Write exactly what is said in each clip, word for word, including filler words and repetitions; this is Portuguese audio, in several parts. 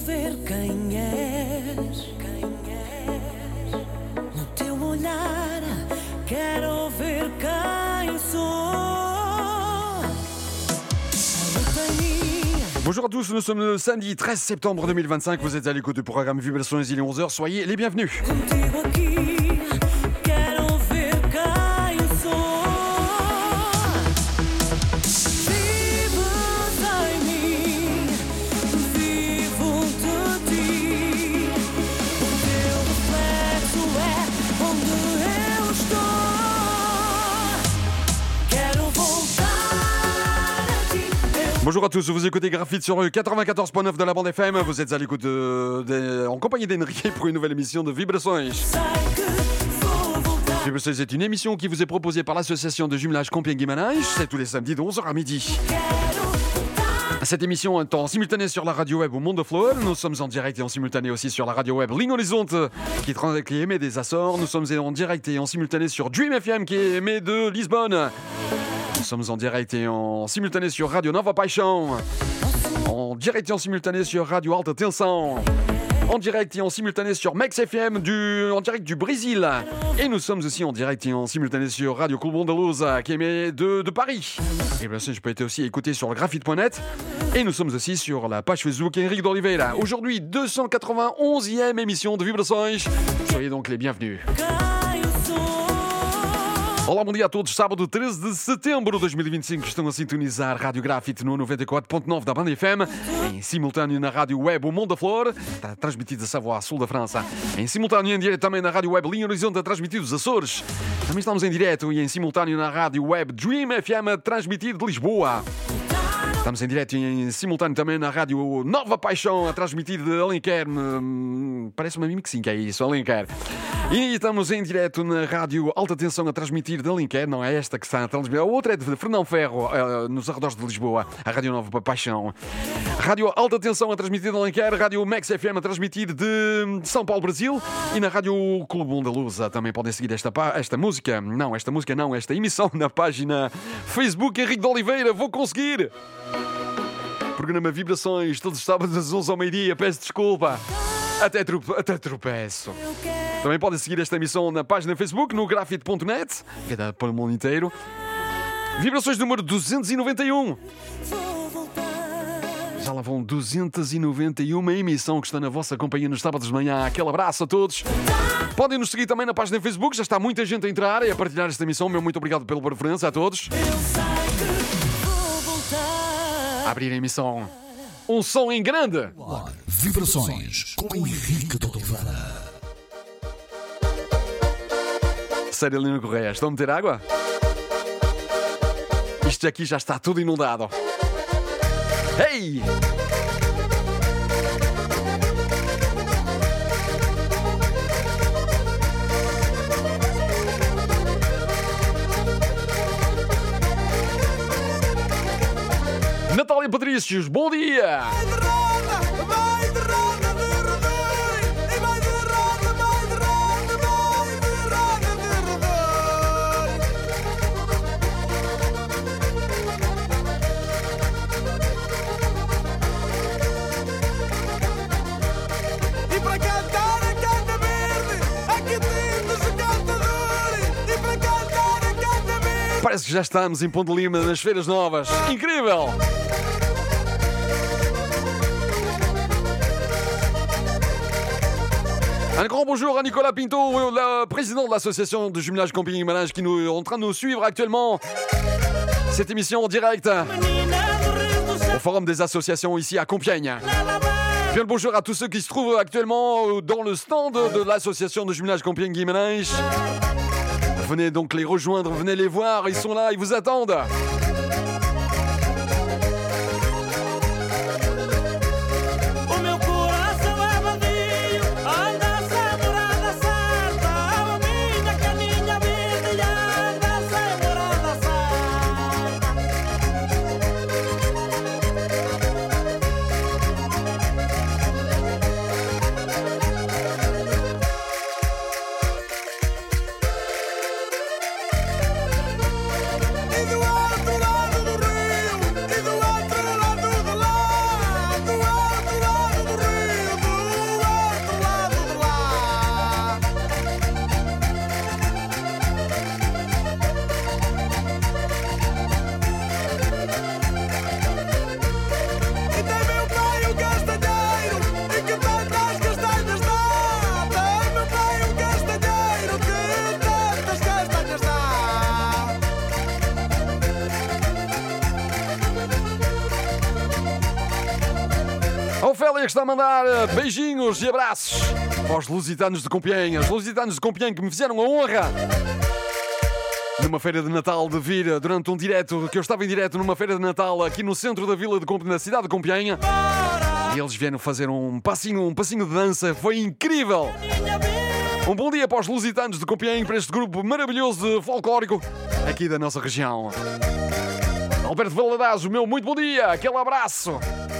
ver quem és, quem és. No teu olhar quero ver quem sou. Bonjour à tous, nous sommes le samedi treize septembre deux mille vingt-cinq, vous êtes à l'écoute du programme Vibrations, il est onze heures, soyez les bienvenus. Bonjour à tous, vous écoutez Graphite sur quatre-vingt-quatorze point neuf de la bande F M. Vous êtes à l'écoute de, de, en compagnie d'Enrique pour une nouvelle émission de Vibrações. Vibrações est une émission qui vous est proposée par l'association de jumelage Compiègne-Guimarães. C'est tous les samedis de onze heures à midi. Cette émission est en simultané sur la radio web au Monde de Fleur. Nous sommes en direct et en simultané aussi sur la radio web Ligne Horizonte qui, qui émet des Açores. Nous sommes en direct et en simultané sur Dream F M qui émet de Lisbonne. Nous sommes en direct et en simultané sur Radio Nova Paixão, en direct et en simultané sur Radio Alta Tensão, en direct et en simultané sur Max F M du, en direct du Brésil. Et nous sommes aussi en direct et en simultané sur Radio Club Andaluz qui émet de, de Paris. Et bien sûr, je peux être aussi écouté sur le graphite point net. Et nous sommes aussi sur la page Facebook Henrique d'Oliveira. Aujourd'hui, deux cent quatre-vingt-onzième émission de Vibrações. Soyez donc les bienvenus. Olá, bom dia a todos. Sábado treze de setembro de dois mil e vinte e cinco estão a sintonizar Rádio Graphite no noventa e quatro ponto nove da banda F M, em simultâneo na rádio web O Monde da Flor, está transmitido a Savoie, sul da França, em simultâneo em direto também na rádio web Linha Horizonte, transmitido dos Açores. Também estamos em direto e em simultâneo na rádio web Dream F M, transmitido de Lisboa. Estamos em direto e em simultâneo também na rádio Nova Paixão, a transmitir de Alenquer. Parece-me a mim que sim, que é isso, Alenquer. E estamos em direto na rádio Alta Tensão a transmitir de Alenquer, não é esta que está a transmitir, a outra é de Fernão Ferro, nos arredores de Lisboa, a rádio Nova Paixão. Rádio Alta Tensão a transmitir de Alenquer, rádio Max F M a transmitir de São Paulo, Brasil, e na rádio Clube Andaluz também podem seguir esta, esta música, não, esta música não, esta emissão na página Facebook Henrique de Oliveira, vou conseguir! Programa Vibrações, todos os sábados às onze ao meio-dia, peço desculpa. Até, trupe, até tropeço. Também podem seguir esta emissão na página Facebook, no graphite ponto net, que dá para o mundo inteiro. Vibrações número duzentos e noventa e um. Já lá vão duzentos e noventa e uma emissão que está na vossa companhia nos sábados de manhã. Aquele abraço a todos. Podem nos seguir também na página Facebook, já está muita gente a entrar e a partilhar esta emissão. Meu muito obrigado pela preferência a todos. A abrir a emissão. Um som em grande. Vibrações com Henrique de Oliveira. Sério, Lino Correia, estão a meter água? Isto aqui já está tudo inundado. Hey! Natália Patrícios, bom dia! Vai de ronda, vai de ronda de rodeio, e vai de ronda, vai de ronda, vai de ronda de rodeio. E para cantar a canta verde, aqui temos o cantador. E para cantar a canta verde. Parece que já estamos em Ponte Lima, nas Feiras Novas. Incrível! Un grand bonjour à Nicolas Pinto, le président de l'association de jumelage Compiègne-Guimarães qui nous, est en train de nous suivre actuellement. Cette émission en direct au Forum des associations ici à Compiègne. Bien le bonjour à tous ceux qui se trouvent actuellement dans le stand de l'association de jumelage Compiègne-Guimarães. Venez donc les rejoindre, venez les voir, ils sont là, ils vous attendent. E do alto Ofélia que está a mandar beijinhos e abraços para os lusitanos de Compiègne. Os lusitanos de Compiègne que me fizeram a honra numa feira de Natal de vir durante um direto, que eu estava em direto numa feira de Natal aqui no centro da vila de Compiègne, na cidade de Compiègne. E eles vieram fazer um passinho, um passinho de dança. Foi incrível! Um bom dia para os lusitanos de Compiègne, para este grupo maravilhoso folclórico aqui da nossa região. Alberto Valadares, o meu muito bom dia, aquele abraço.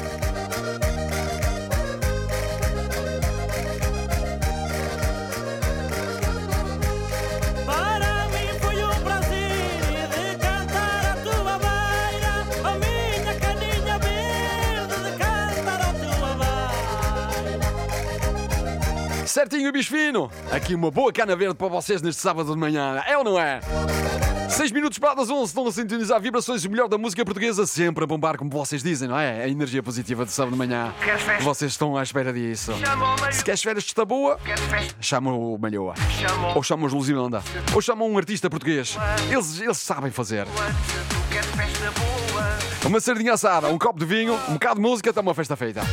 Para mim foi um prazer de cantar a tua beira, a minha caninha verde de cantar a tua beira. Certinho, bicho fino. Aqui uma boa cana verde para vocês neste sábado de manhã. É ou não é? seis minutos para as onze, estão a sintonizar vibrações, o melhor da música portuguesa, sempre a bombar, como vocês dizem, não é? A energia positiva de sábado de manhã. Vocês estão à espera disso. Se queres férias de estar boa, chama o Malhoa. Ou chama os Luzinanda. Ou chama um artista português. Eles, eles sabem fazer. Uma sardinha assada, um copo de vinho, um bocado de música, está uma festa feita.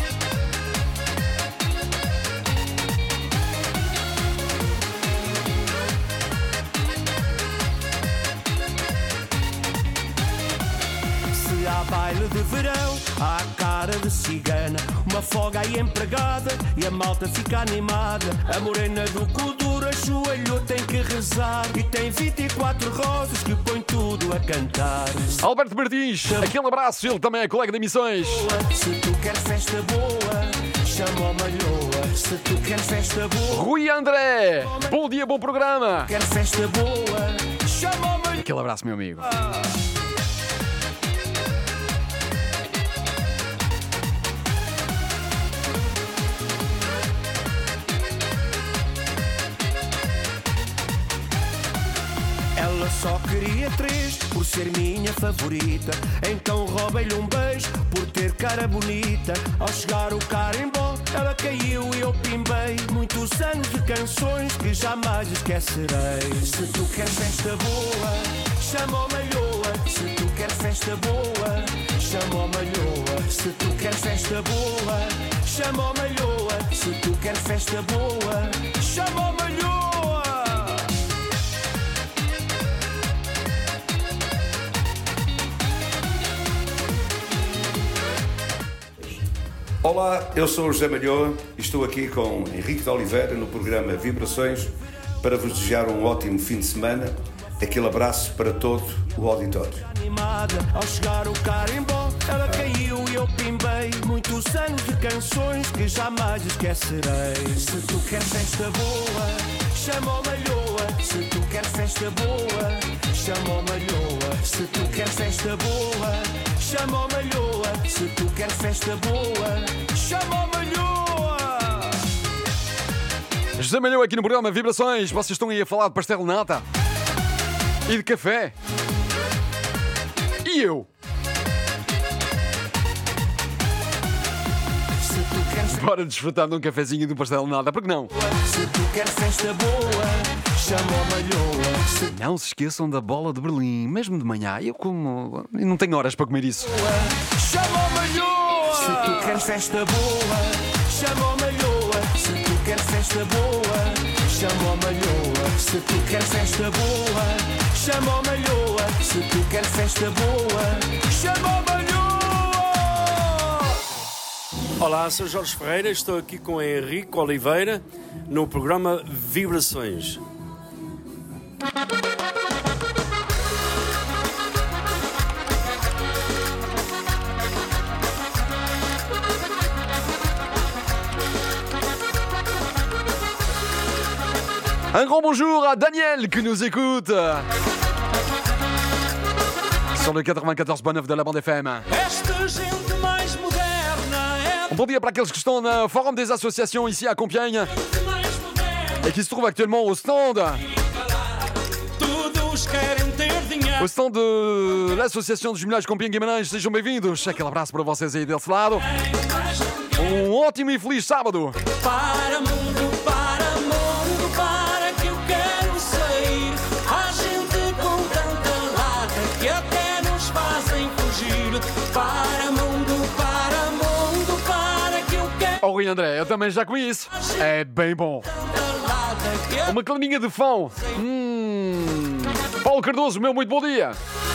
Há baile de verão, há cara de cigana, uma folga aí empregada e a malta fica animada. A morena do Kuduro ajoelhou, tem que rezar e tem vinte e quatro rosas que põe tudo a cantar. Alberto Martins, aquele abraço, ele também é colega de emissões. Se tu queres festa boa, chama o Malhoa. Se tu queres festa boa, Rui André, bom dia, bom programa. quer festa boa, chama o Malhoa. Aquele abraço, meu amigo. Ela só queria três por ser minha favorita. Então roubei-lhe um beijo por ter cara bonita. Ao chegar o carimbó, ela caiu e eu pimbei. Muitos anos de canções que jamais esquecerei. Se tu queres festa boa, chama o Malhoa. Se tu queres festa boa, chama o Malhoa. Se tu queres festa boa, chama o Malhoa. Se tu queres festa boa, chama o Malhoa. Olá, eu sou o José Malhoa e estou aqui com Henrique de Oliveira no programa Vibrações para vos desejar um ótimo fim de semana. Aquele abraço para todo o auditório. Animada, ao chegar o carimbó, ela caiu e eu pimbei. Muitos anos de canções que jamais esquecerei. Se tu queres festa boa, chama o Malhoa. Se tu queres festa boa, chama o Malhoa. Se tu queres festa boa, chama o Malhoa. Se tu queres festa boa, chama o Malhoa. José Malhoa aqui no programa Vibrações. Vocês estão aí a falar de pastel de nata e de café. E eu? Se tu queres Bora desfrutar de um cafezinho e de um pastel de nata, porque não? Se tu queres festa boa, chama o Malhoa. Se Não se esqueçam da bola de Berlim, mesmo de manhã. Eu como... eu não tenho horas para comer isso. chama o Malhoa. Se tu queres festa boa, chama o Malhoa. Se tu queres festa boa, chama o Malhoa. Se tu queres festa boa, chama o Malhoa. Se tu queres festa boa, chama o Malhoa. Olá, sou Jorge Ferreira, estou aqui com Henrique Oliveira no programa Vibrações. Un grand bonjour à Daniel qui nous écoute sur le quatre-vingt-quatorze point neuf de la bande F M. Esta gente mais moderna é Um bom dia para aqueles que estão no Forum des Associations ici à Compiègne mais moderna. et qui se trouvent actuellement au stand, Todos querem ter dinheiro. au stand de l'association de jumelage Compiègne-Guimarães. Sejam bem-vindos. Aquele abraço para vocês aí desse lado. Um ótimo e feliz sábado. Para mundo, para mundo, para que eu quero sair. Há gente com tanta lata que até nos fazem fugir. Para mundo, para mundo, para Rui André, eu também já comi isso. É bem bom. Uma claminha de pão. Hum. Paulo Cardoso, meu muito bom dia.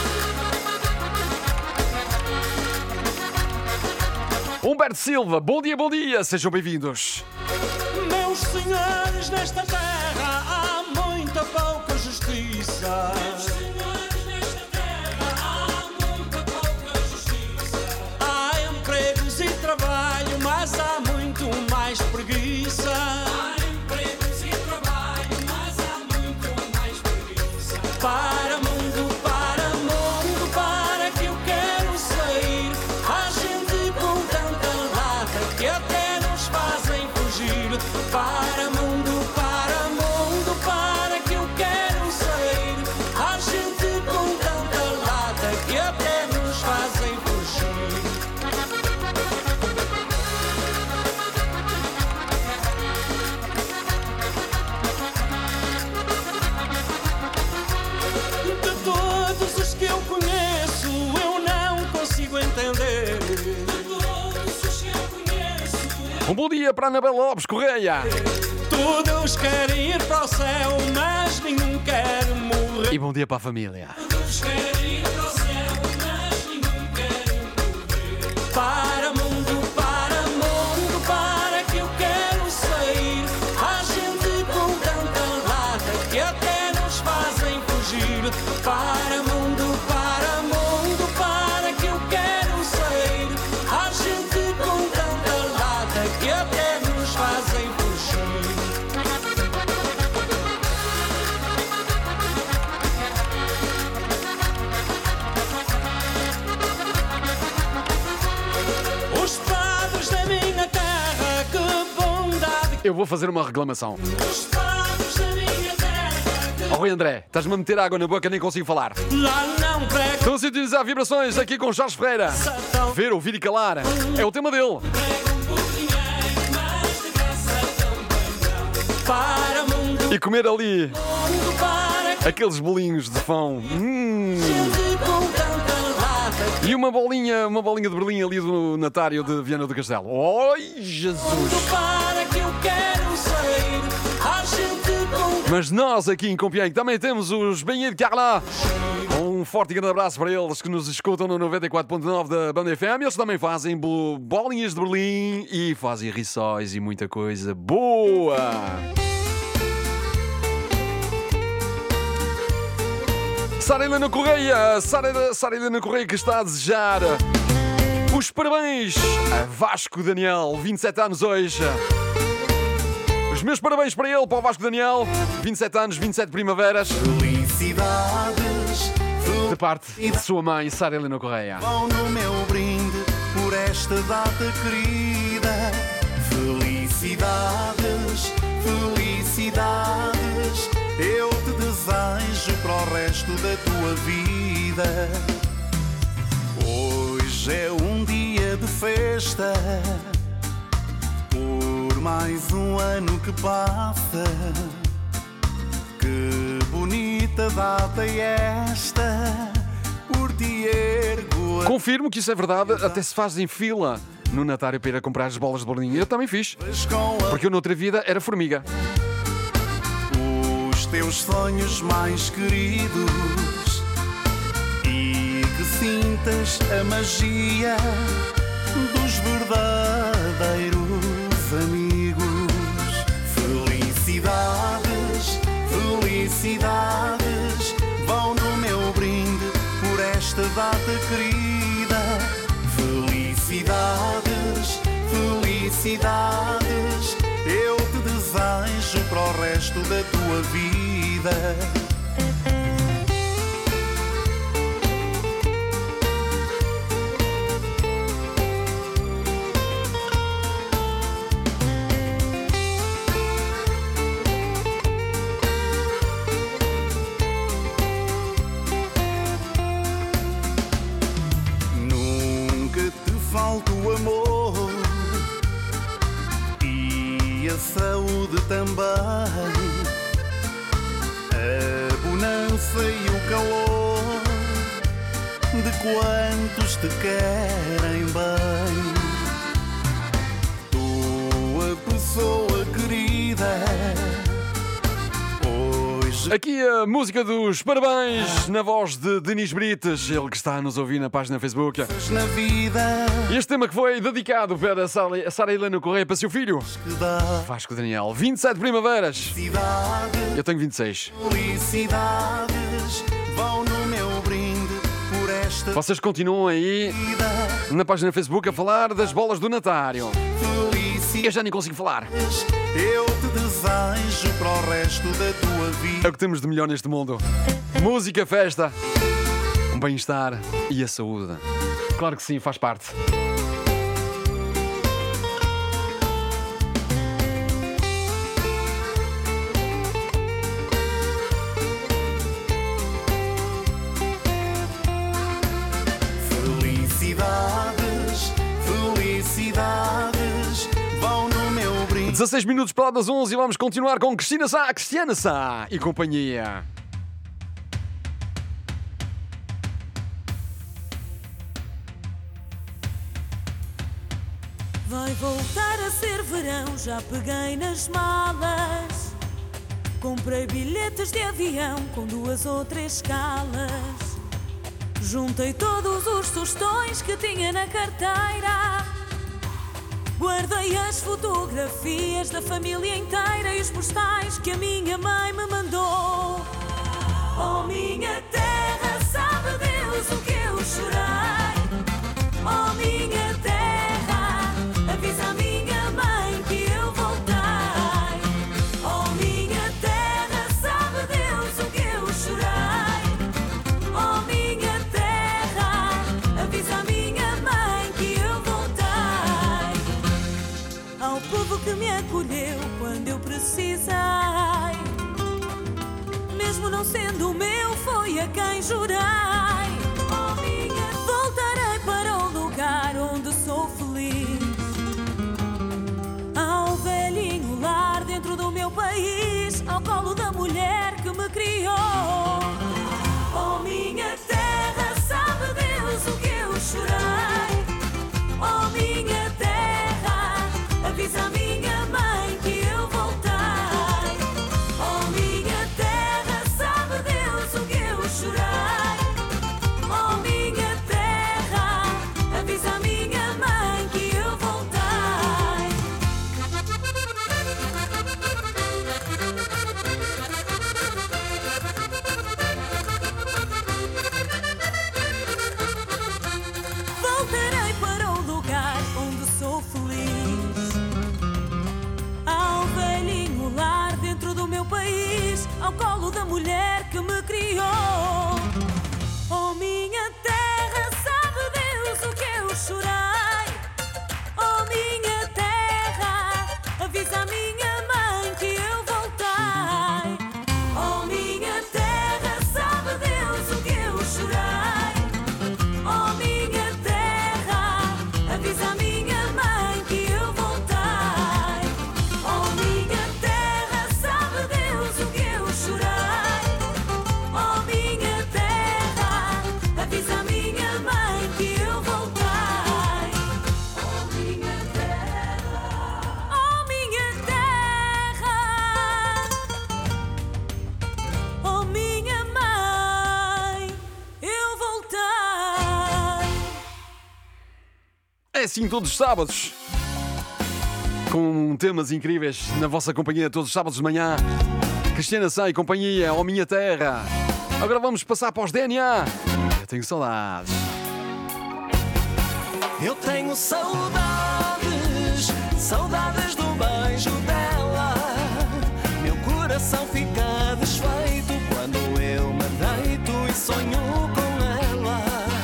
Humberto Silva, bom dia, bom dia. Sejam bem-vindos. Meus senhores, nesta terra há muita pouca justiça. Meus senhores, nesta terra há muita pouca justiça. Há empregos e trabalho, mas há muito mais preguiça. Há empregos e trabalho, mas há muito mais preguiça. Para mundo, para mundo, para que eu quero sair. Há gente com tanta lata que até nos fazem fugir. Para mundo, para mundo, para que eu quero sair. Há gente com tanta lata que até nos fazem fugir. De todos os que eu conheço, eu não consigo entender. De todos os que eu conheço, Um bom dia para Anabela Lopes Correia. todos querem ir para o céu, mas nenhum quer morrer. E bom dia para a família. Todos querem ir para o céu, mas nenhum quer morrer. Para mundo, para mundo, para que eu quero sair. Há gente com tanta lata que até nos fazem fugir. Para mundo, para mundo, para que eu quero sair. Há gente com tanta lata que até nos fazem fugir. Os padres da minha terra, que bondade. Eu vou fazer uma reclamação. Os padres da minha terra, que Oh, Rui André, estás-me a meter água na boca, nem consigo falar. lá não pregam Estão a sintonizar vibrações aqui com Jorge Ferreira. tão, Ver, ouvir e calar. É o tema dele. pregam por dinheiro, mas de graça também não. Para mundo, E comer ali mundo, para que aqueles bolinhos de pão. Hum. gente com tanta lata. E uma bolinha, uma bolinha de Berlim ali do Natário de Viana do Castelo. Oi, Jesus! Para que eu quero sair. Há gente com Mas nós aqui em Compiègne também temos os Benhê de Carla. Um forte e grande abraço para eles que nos escutam no noventa e quatro ponto nove da Banda F M. Eles também fazem bo- bolinhas de Berlim e fazem rissóis e muita coisa boa. Sara Helena Correia, Sara, Sara Helena Correia que está a desejar os parabéns a Vasco Daniel, vinte e sete anos hoje. Os meus parabéns para ele, para o Vasco Daniel, vinte e sete anos, vinte e sete primaveras, Felicidades de parte de sua mãe, Sara Helena Correia. vão no meu brinde por esta data querida. Felicidades, felicidades, eu te desejo para o resto da tua vida. Hoje é um dia de festa, por mais um ano que passa. Que bonita data é esta, por ti ergo a Confirmo que isso é verdade, até se faz em fila no Natário para ir a comprar as bolas de Berlim. Eu também fiz, voz com a porque eu noutra vida era formiga. os teus sonhos mais queridos e que sintas a magia dos verdadeiros amigos. Felicidades, felicidades, vão no meu brinde por esta data querida. Felicidades, felicidades, eu te desejo para o resto da tua vida. Nunca te falta o amor e a saúde também, a bonança e o calor de quantos te querem bem. pessoa querida. Hoje Aqui a música dos parabéns na voz de Denis Brites, ele que está a nos ouvir na página Facebook. na vida Este tema que foi dedicado para a Sara- a Sara Helena Correia para seu filho, que dá Vasco Daniel. vinte e sete primaveras. cidade, Eu tenho vinte e seis. felicidades vão no meu brinde por esta Vocês continuam aí vida. na página Facebook a falar das bolas do Natário. Felicidades Eu já nem consigo falar. eu te desejo para o resto da tua É vida. o que temos de melhor neste mundo. Música, festa, um bem-estar e a saúde. Claro que sim, faz parte. Felicidades, felicidades vão no meu brinde. dezasseis minutos para lá das onze e vamos continuar com Cristina Sá, Cristiana Sá e companhia. Vai voltar a ser verão, já peguei nas malas. Comprei bilhetes de avião com duas ou três escalas. Juntei todos os tostões que tinha na carteira. Guardei as fotografias da família inteira e os postais que a minha mãe me mandou. Oh, minha terra, sabe Deus o que eu chorei. Oh, minha terra, avisa a minha mãe que eu voltei. Oh, minha terra, sabe Deus o que eu chorei. Oh, minha terra, avisa a minha mãe que eu voltei. Ao povo que me acolheu quando eu precisei, mesmo não sendo o meu, foi a quem jurei. Oh, minha... Voltarei para o lugar onde sou feliz, ao velhinho lar dentro do meu país, ao colo da mulher que me criou. Oh, minha terra, sabe Deus o que eu chorei. Oh, minha terra, avisa a minha mãe que eu voltei. Oh, minha terra, sabe Deus o que eu chorei. Oh, minha terra, avisa a minha mãe que eu voltei. Voltarei para o lugar onde sou feliz, ao velhinho lar dentro do meu país, ao colo da mulher que me criou. Oh, minha terra, sabe Deus o que eu chorei. Oh, minha terra, avisa a minha mãe que eu voltei. Oh, minha terra, sabe Deus o que eu chorei. Oh, minha terra, avisa a minha mãe que eu voltei. Oh, minha terra, sabe Deus o que eu chorei. Oh, minha terra, avisa a minha mãe que eu voltei. Oh, minha terra, oh, minha terra, oh, minha mãe, eu voltei. É assim todos os sábados, com temas incríveis na vossa companhia todos os sábados de manhã. Cristiana Sá e companhia, oh minha terra. Agora vamos passar para os D N A. Eu tenho saudades. Eu tenho saudades, saudades do beijo dela. Meu coração fica desfeito quando eu me deito e sonho com ela.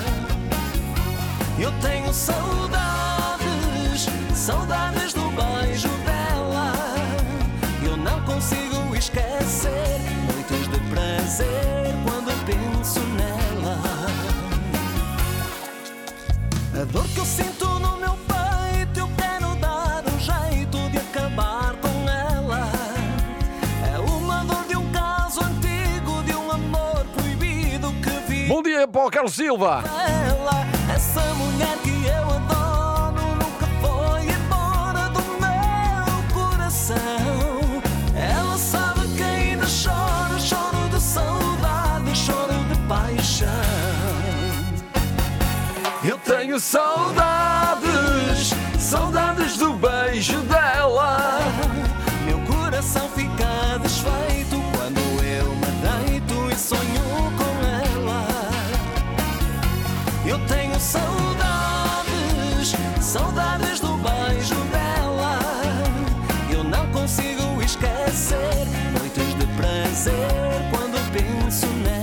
Eu tenho saudades, saudades do beijo dela. Eu não consigo esquecer noites de prazer quando penso nela. A dor que eu sinto no meu peito, eu quero dar um jeito de acabar com ela. É uma dor de um caso antigo, de um amor proibido que vi. Bom dia para o Carlos Silva. Ela, essa mulher que eu adoro, nunca foi embora do meu coração. paixão. Eu tenho saudades, saudades do beijo dela. Meu coração fica desfeito quando eu me deito e sonho com ela. Eu tenho saudades, saudades do beijo dela. Eu não consigo esquecer noites de prazer quando penso nela.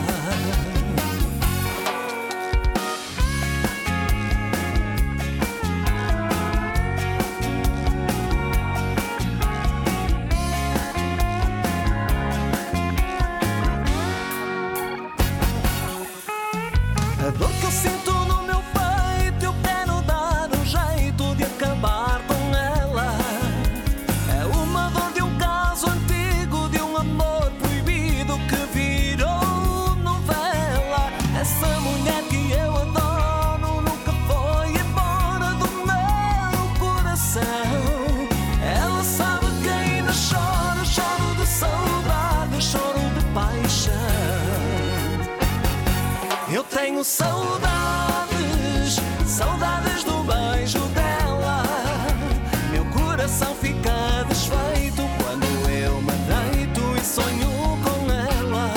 A dor que eu sinto no meu peito, eu quero dar um jeito de acabar com ela. É uma dor de um caso antigo, de um amor proibido que virou novela. Essa mulher que eu adoro nunca foi embora do meu coração. Ela sabe que ainda choro, choro de saudade, choro de paixão. Eu tenho saudades, saudades do beijo dela. Meu coração fica desfeito quando eu me deito e sonho com ela.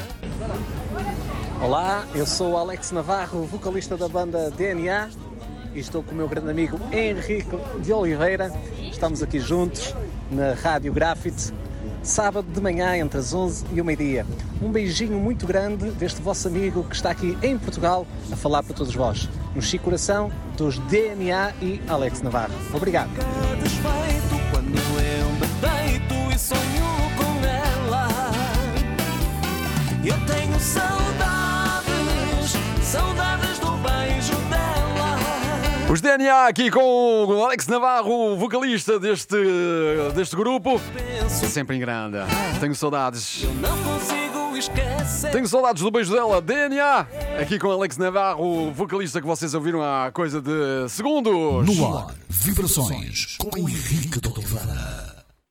Olá, eu sou o Alex Navarro, vocalista da banda D N A, e estou com o meu grande amigo Henrique de Oliveira. Estamos aqui juntos na Rádio Grafite, sábado de manhã entre as onze e o meio-dia. Um beijinho muito grande deste vosso amigo que está aqui em Portugal a falar para todos vós. No Chico Coração dos D N A e Alex Navarro. Obrigado. Fica desfeito quando eu me deito e sonho com ela. Eu tenho saudades, saudades do beijo dela. Os D N A aqui com o Alex Navarro, vocalista deste, deste grupo. Sempre em grande. Tenho saudades. Eu não consigo esquecer. Tenho saudades do beijo dela, D N A. Aqui com Alex Navarro, vocalista que vocês ouviram há coisa de segundos. No ar, Vibrações com Henrique de Oliveira.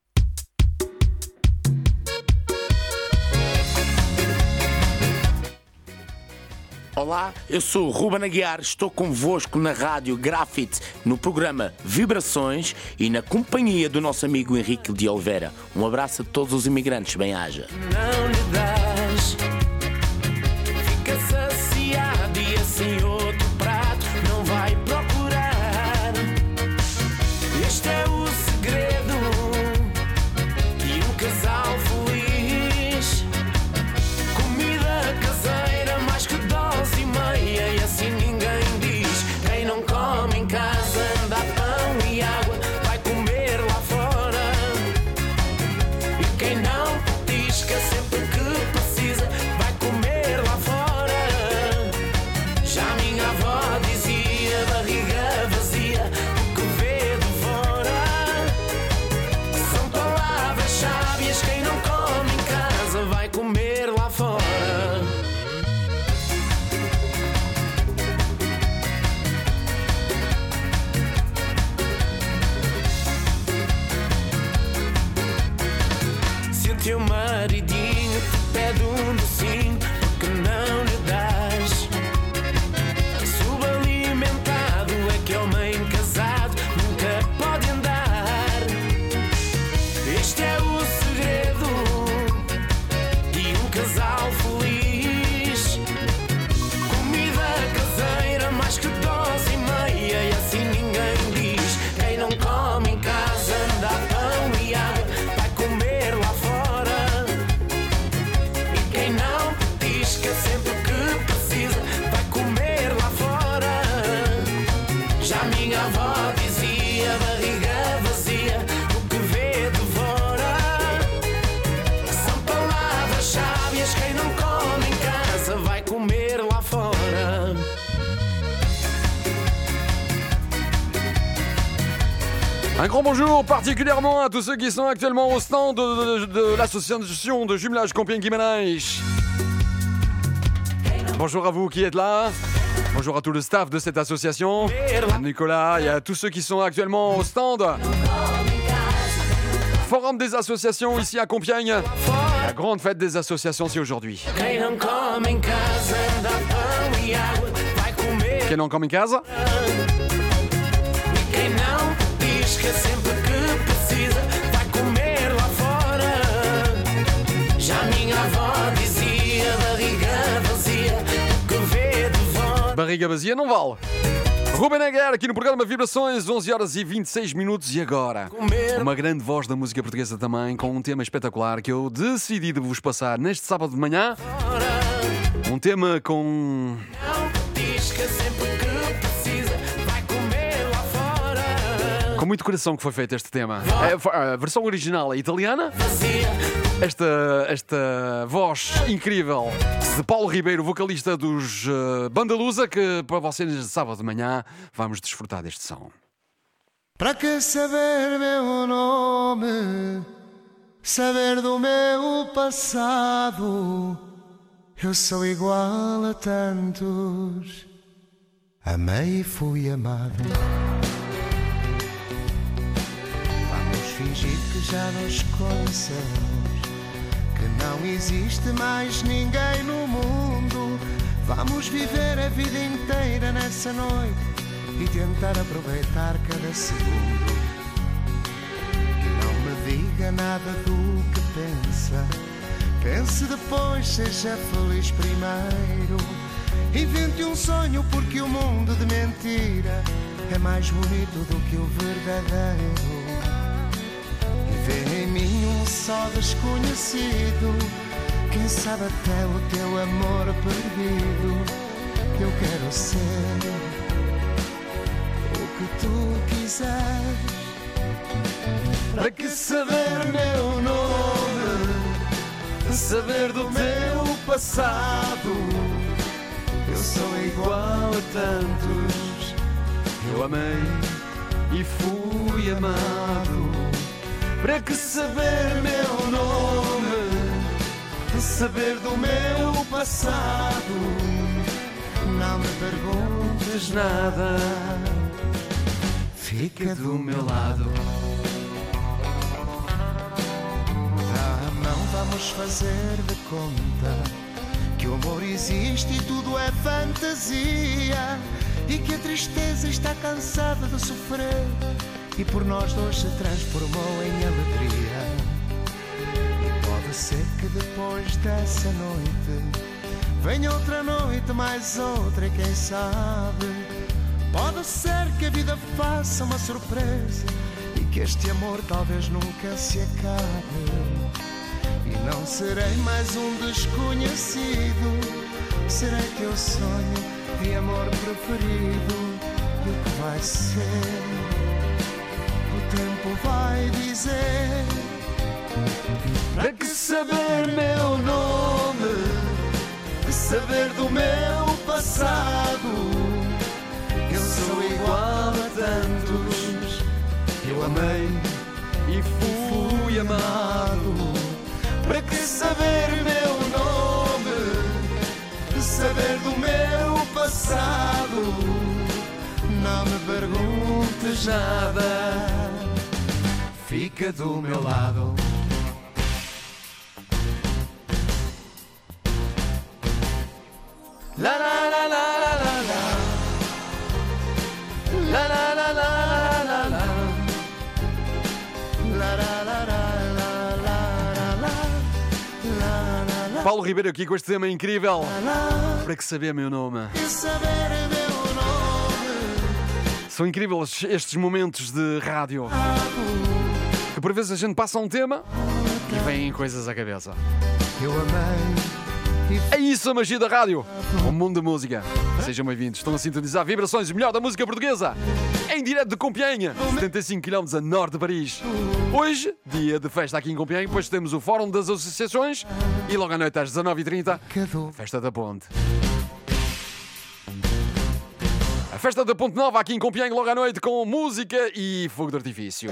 Olá, eu sou o Ruben Aguiar, estou convosco na Rádio Grafite, no programa Vibrações e na companhia do nosso amigo Henrique de Oliveira. Um abraço a todos os imigrantes, bem-aja. Não lhe das, fica saciado e assim outro prato não vai procurar. Este é o segredo de um casal feliz. Comida caseira mais que dose e meia e assim ninguém diz. Quem não come em casa dá pão e água, vai comer lá fora. E quem não petisca sempre que precisa vai comer lá fora. Já minha avó dizia, barriga vazia, o que vê de fora. São palavras sábias, quem não come em casa vai comer lá fora. Se o teu maridinho te pede um docinho, porque não lhe dás? Subalimentado é que homem casado nunca pode andar. Este é o segredo de um casal feliz. Comida caseira mais que dose e meia e assim ninguém diz. Quem não come em casa dá pão e água, vai comer lá fora. E quem não petisca sempre que precisa vai comer lá fora. Já minha avó dizia, barriga vazia, o que vê devora. São palavras sábias, quem não come em casa vai comer lá fora. Un grand bonjour particulièrement à tous ceux qui sont actuellement au stand de, de, de l'association de jumelage Compiègne-Guimarães. Bonjour à vous qui êtes là. Bonjour à tout le staff de cette association. À Nicolas et à tous ceux qui sont actuellement au stand. Forum des associations ici à Compiègne. La grande fête des associations, c'est aujourd'hui. Quem não come em casa, dá pão e água, vai comer. Quem não come em casa? E quem não pisca sempre que precisa, vai comer lá fora. Já minha avó dizia, barriga vazia, que vê devora. Barriga vazia não vale. Ruben Aguiar aqui no programa Vibrações, onze horas e vinte e seis minutos. E agora, uma grande voz da música portuguesa também, com um tema espetacular que eu decidi de vos passar neste sábado de manhã. Um tema com... com muito coração que foi feito este tema. A versão original é italiana. Esta, esta voz incrível de Paulo Ribeiro, vocalista dos uh, Banda Lusa, que para vocês neste sábado de manhã vamos desfrutar deste som. Para que saber meu nome, saber do meu passado? Eu sou igual a tantos, amei e fui amado. Vamos fingir que já nos conhecemos, que não existe mais ninguém no mundo. Vamos viver a vida inteira nessa noite e tentar aproveitar cada segundo. E não me diga nada do que pensa, pense depois, seja feliz primeiro. Invente um sonho, porque o mundo de mentira é mais bonito do que o verdadeiro. Vê em mim um só desconhecido, quem sabe até o teu amor perdido. Eu quero ser o que tu quiseres. Para que saber meu nome, saber do meu passado? Eu sou igual a tantos, eu amei e fui amado. Para que saber meu nome, saber do meu passado? Não me perguntes nada, fica do meu lado. Dá a mão, vamos fazer de conta que o amor existe e tudo é fantasia, e que a tristeza está cansada de sofrer e por nós dois se transformou em alegria. E pode ser que depois dessa noite venha outra noite, mais outra, e quem sabe pode ser que a vida faça uma surpresa e que este amor talvez nunca se acabe. E não serei mais um desconhecido, serei teu sonho de amor preferido. E o que vai ser, o tempo vai dizer. Para que saber meu nome, saber do meu passado? Eu sou igual a tantos, eu amei e fui amado. Para que saber meu nome, saber do meu passado? Não me perguntes nada, fica do meu lado. La la la la la la la la la la la la la la la la. Paulo Ribeiro aqui com este tema incrível. Para que saber meu nome? São incríveis estes momentos de rádio, que por vezes a gente passa um tema e vêm coisas à cabeça. Eu amei. É isso a magia da rádio, o mundo da música. Sejam bem-vindos, estão a sintonizar Vibrações, o melhor da música portuguesa, em direto de Compiègne, setenta e cinco quilómetros a norte de Paris. Hoje, dia de festa aqui em Compiègne, depois temos o Fórum das Associações e logo à noite às dezanove e trinta, Festa da Ponte. A Festa da Ponte Nova aqui em Compiègne logo à noite com música e fogo de artifício.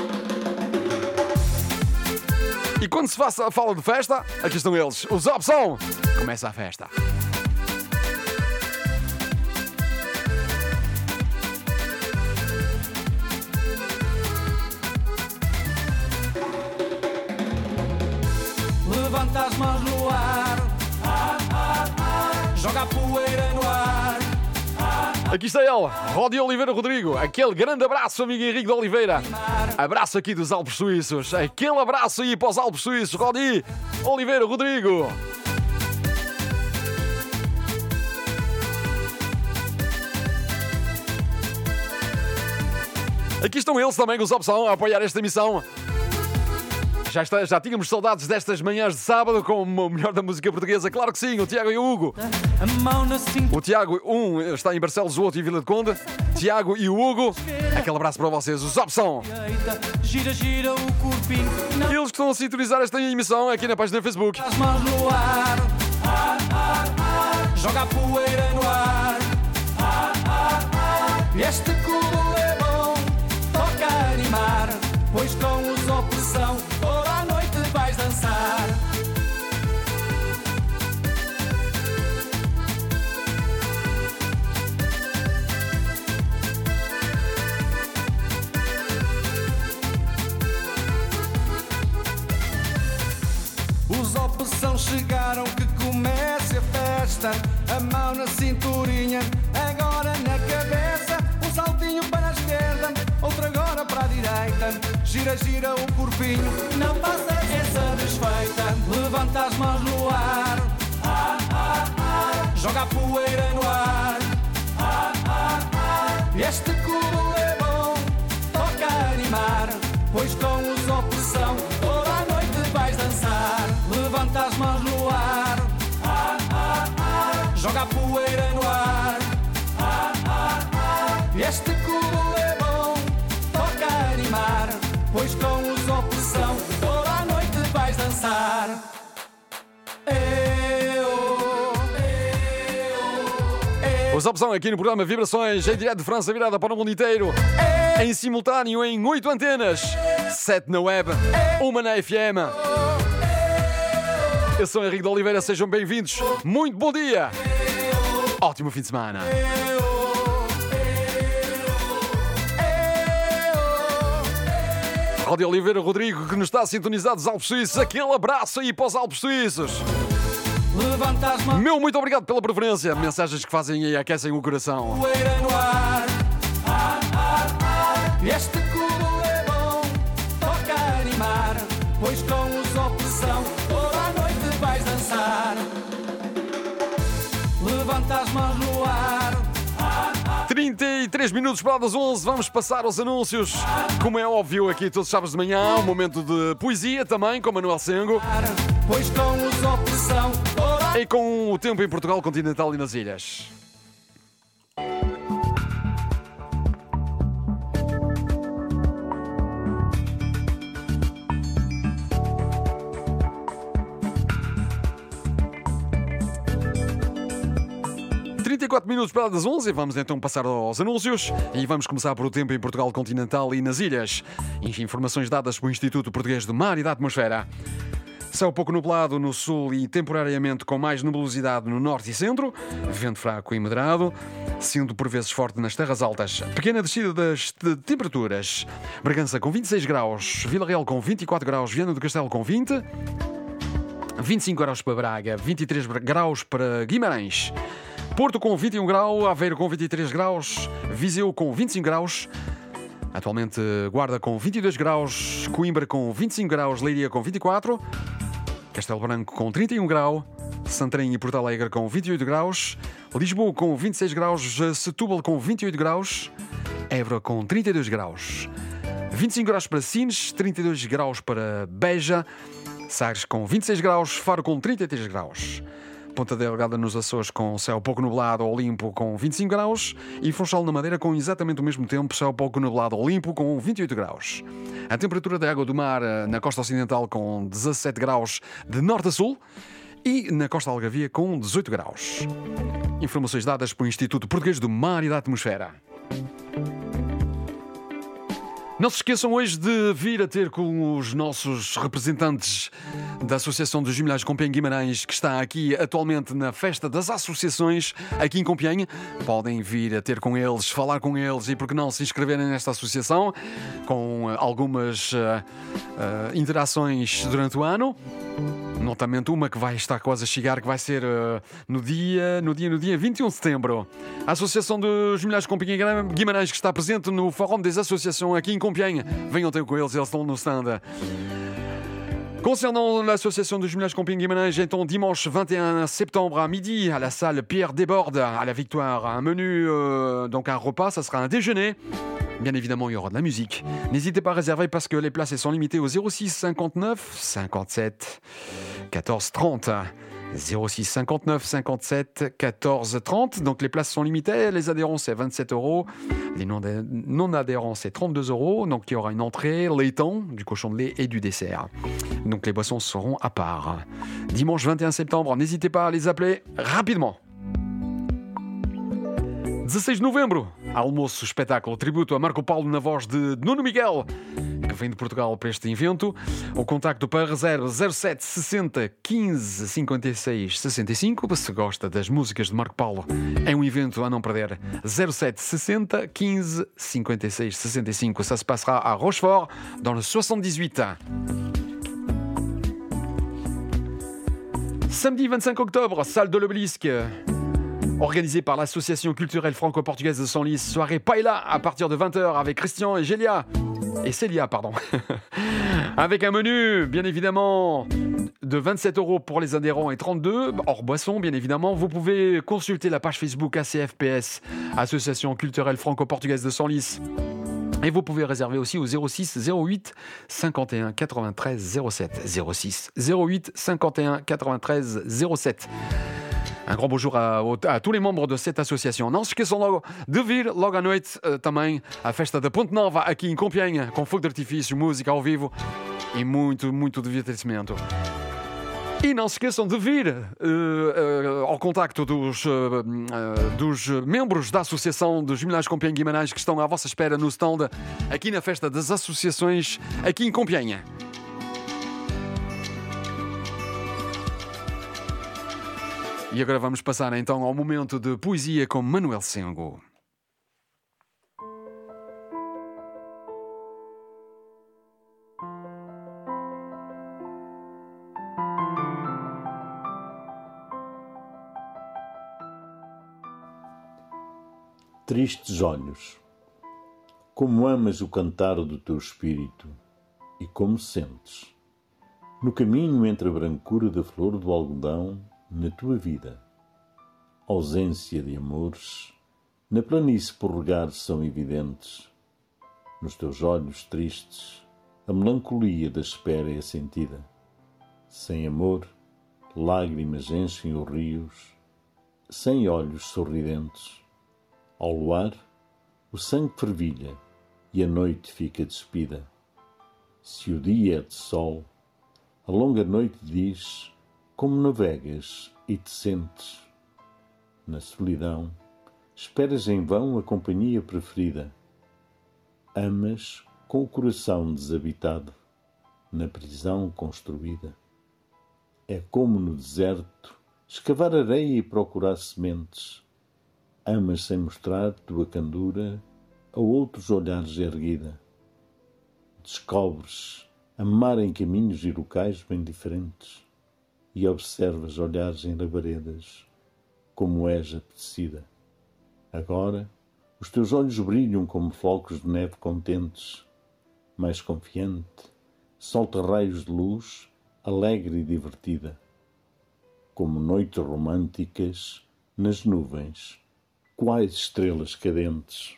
E quando se faça, fala de festa, aqui estão eles, os Opção. Começa a festa. Levanta poeira no ar. Aqui está ele, Rodi Oliveira Rodrigo. Aquele grande abraço, amigo Henrique de Oliveira. Abraço aqui dos Alpes Suíços. Aquele abraço aí para os Alpes Suíços. Rodi Oliveira Rodrigo. Aqui estão eles também, os Opção, a apoiar esta emissão. Já, está, já tínhamos saudades destas manhãs de sábado com o melhor da música portuguesa. Claro que sim, o Tiago e o Hugo. O Tiago, um está em Barcelos, o outro em Vila de Conde. Tiago e o Hugo. Aquele abraço para vocês, os Opção. Gira, gira o corpinho. Eles que estão a sintonizar esta emissão aqui na página do Facebook. As mãos no ar. Joga a poeira no ar. Este cubo é bom, toca animar. Pois com os Opressão toda a noite vais dançar. Os Opressão chegaram, que comece a festa. A mão na cinturinha, agora na cabeça. Um saltinho para a esquerda, outro agora para a direita. Gira, gira o corpinho, não passa essa desfeita. Levanta as mãos no ar. Joga a poeira no ar. Este cubo é bom, toca animar. Pois com os Opressão toda a noite vais dançar. Levanta as mãos no ar. Joga a poeira no ar. Este cubo é bom, toca animar. Pois com os Opressão toda a noite vais dançar. Os Opção aqui no programa Vibrações, em direto de França, virada para o mundo inteiro. Em simultâneo em oito antenas. sete na web, uma na F M. Eu sou Henrique de Oliveira, sejam bem-vindos. Muito bom dia. Ótimo fim de semana. Rodi Oliveira Rodrigo, que nos está sintonizado dos Alpes Suíços. Aquele abraço aí para os Alpes Suíços. Meu muito obrigado pela preferência. Mensagens que fazem e aquecem o coração. Poeira no ar. Este cubo é bom, toca animar. Pois com os Opressão toda a noite vais dançar. Levanta as mãos no ar. trinta e três minutos para das onze, vamos passar aos anúncios. Como é óbvio, aqui todos os sábados de manhã, um momento de poesia também, com Manuel Sengo. Pois com os Opressão toda... E com o tempo em Portugal continental e nas ilhas. trinta e quatro minutos para das onze, vamos então passar aos anúncios e vamos começar por o tempo em Portugal continental e nas ilhas. Informações dadas pelo Instituto Português do Mar e da Atmosfera. Céu pouco nublado no sul e temporariamente com mais nebulosidade no norte e centro. Vento fraco e moderado, sendo por vezes forte nas terras altas. Pequena descida das de temperaturas. Bragança com vinte e seis graus, Vila Real com vinte e quatro graus, Viana do Castelo com vinte, vinte e cinco graus para Braga, vinte e três graus para Guimarães. Porto com vinte e um graus, Aveiro com vinte e três graus, Viseu com vinte e cinco graus, atualmente Guarda com vinte e dois graus, Coimbra com vinte e cinco graus, Leiria com vinte e quatro, Castelo Branco com trinta e um graus, Santarém e Porto Alegre com vinte e oito graus, Lisboa com vinte e seis graus, Setúbal com vinte e oito graus, Évora com trinta e dois graus, vinte e cinco graus para Sines, trinta e dois graus para Beja, Sagres com vinte e seis graus, Faro com trinta e três graus. Ponta Delgada nos Açores com céu pouco nublado ou limpo com vinte e cinco graus e Funchal na Madeira com exatamente o mesmo tempo, céu pouco nublado ou limpo com vinte e oito graus. A temperatura da água do mar na costa ocidental com dezassete graus de norte a sul e na costa algarvia com dezoito graus. Informações dadas pelo Instituto Português do Mar e da Atmosfera. Não se esqueçam hoje de vir a ter com os nossos representantes da Associação dos Milhares de Compiègne Guimarães, que está aqui atualmente na Festa das Associações, aqui em Compiègne. Podem vir a ter com eles, falar com eles e, por que não, se inscreverem nesta associação, com algumas uh, uh, interações durante o ano. Notamente uma que vai estar quase a chegar, que vai ser uh, no dia, no dia, no dia vinte e um de setembro. A Associação dos Milhares de Compiègne Guimarães, que está presente no Fórum des Associações aqui em Compiègne. Venham ter com eles, eles estão no stand. Concernant l'association de jumelage Compiègne Guimarães, então dimanche vingt et un septembre à midi à la salle Pierre Desbordes à la Victoire, un menu, euh, donc un repas, ça sera un déjeuner. Bien évidemment, il y aura de la musique. N'hésitez pas à réserver parce que les places elles sont limitées au zéro six cinquante-neuf cinquante-sept quatorze trente. zéro six cinquante-neuf cinquante-sept quatorze trente. Donc les places sont limitées. Les adhérents c'est vingt-sept euros. Les non-adhérents c'est trente-deux euros. Donc il y aura une entrée, laiton, du cochon de lait et du dessert. Donc les boissons seront à part. Dimanche vingt et un septembre, n'hésitez pas à les appeler rapidement. dezesseis de novembro, almoço, espetáculo, tributo a Marco Paulo na voz de Nuno Miguel, que vem de Portugal para este evento. O contacto para reserva zero sete sessenta quinze cinquenta e seis sessenta e cinco. Se gosta das músicas de Marco Paulo, é um evento a não perder. zero sete sessenta quinze cinquenta e seis sessenta e cinco. Ça se passera à Rochefort, dans le soixante-dix-huit. Samedi vingt-cinq octobre, salle de l'Obélisque. Organisé par l'association culturelle franco-portugaise de Senlis, soirée Paella à partir de vingt heures avec Christian et Gélia. Et Célia, pardon. Avec un menu, bien évidemment, de vingt-sept euros pour les adhérents et trente-deux, hors boisson, bien évidemment. Vous pouvez consulter la page Facebook A C F P S, Association culturelle franco-portugaise de Senlis. Et vous pouvez réserver aussi au zéro six zéro huit cinquante et un quatre-vingt-treize zéro sept. zéro six zéro huit cinquante et un quatre-vingt-treize zéro sept. Um grande bonjour a, a tous les membres de cette association. Não se esqueçam logo de vir logo à noite uh, também à festa da Ponte Nova aqui em Compiègne, com fogo de artifício, música ao vivo e muito, muito divertimento. E não se esqueçam de vir uh, uh, ao contacto dos, uh, uh, dos membros da Associação dos Jumelagem Compiègne Guimarães que estão à vossa espera no stand aqui na festa das associações aqui em Compiègne. E agora vamos passar então ao momento de poesia com Manuel Sengo. Tristes olhos, como amas o cantar do teu espírito e como sentes, no caminho entre a brancura da flor do algodão, na tua vida, ausência de amores, na planície por regar são evidentes. Nos teus olhos tristes, a melancolia da espera é sentida. Sem amor, lágrimas enchem os rios, sem olhos sorridentes. Ao luar, o sangue fervilha e a noite fica despida. Se o dia é de sol, a longa noite diz como navegas e te sentes. Na solidão, esperas em vão a companhia preferida. Amas com o coração desabitado, na prisão construída. É como no deserto, escavar areia e procurar sementes. Amas sem mostrar tua candura a outros olhares erguida. Descobres amar em caminhos e locais bem diferentes. E observas olhares em labaredas, como és apetecida. Agora, os teus olhos brilham como flocos de neve contentes. Mais confiante, solta raios de luz, alegre e divertida. Como noites românticas, nas nuvens, quais estrelas cadentes.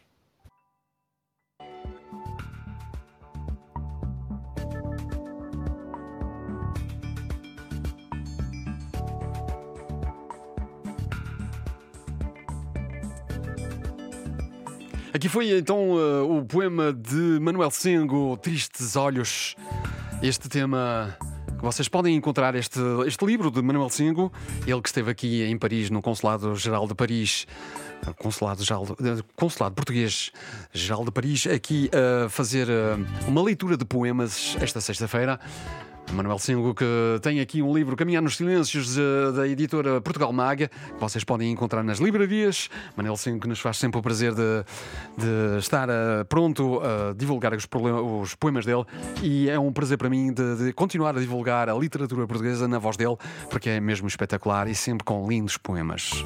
Aqui foi então uh, o poema de Manuel Sengo, Tristes Olhos. Este tema que vocês podem encontrar, este, este livro de Manuel Sengo, ele que esteve aqui em Paris, no Consulado-Geral de Paris, Consulado, Geral, Consulado Português Geral de Paris, aqui a fazer uh, uma leitura de poemas esta sexta-feira. Manuel Sengo, que tem aqui um livro Caminhar nos Silêncios da editora Portugal Mag, que vocês podem encontrar nas livrarias. Manuel Sengo, que nos faz sempre o prazer de, de estar uh, pronto a divulgar os, os poemas dele, e é um prazer para mim de, de continuar a divulgar a literatura portuguesa na voz dele, porque é mesmo espetacular e sempre com lindos poemas.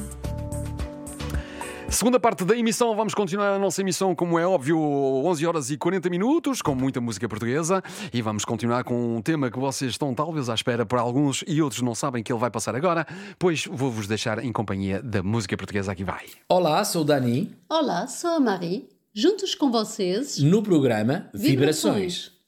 Segunda parte da emissão, vamos continuar a nossa emissão, como é óbvio, onze horas e quarenta minutos, com muita música portuguesa, e vamos continuar com um tema que vocês estão talvez à espera por alguns e outros não sabem que ele vai passar agora, pois vou-vos deixar em companhia da música portuguesa. Aqui vai. Olá, sou o Dani. Olá, sou a Marie. Juntos com vocês, no programa Vibrações. Vibrações.